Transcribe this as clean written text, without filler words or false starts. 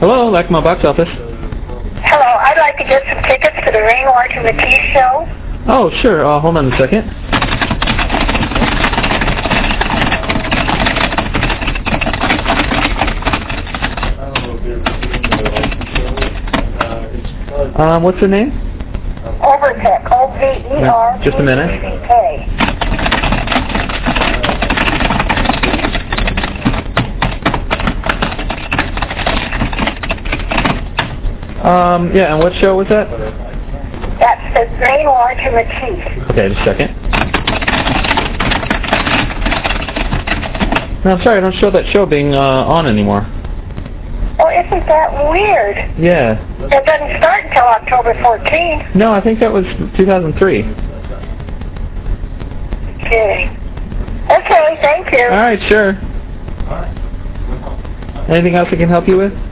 Hello, Lackawanna Box Office. Hello, I'd like to get some tickets to the Rainwater to Matisse show. Oh, sure. Hold on a second. What's her name? Overpeck, O-V-E-R. Just a minute. Yeah, and what show was that? That's the Rainwater to Matisse. Okay, just a second. No, I'm sorry, I don't show that show being on anymore. Oh, isn't that weird? Yeah. It doesn't start until October 14th. No, I think that was 2003. Okay. Okay, thank you. All right, sure. Anything else I can help you with?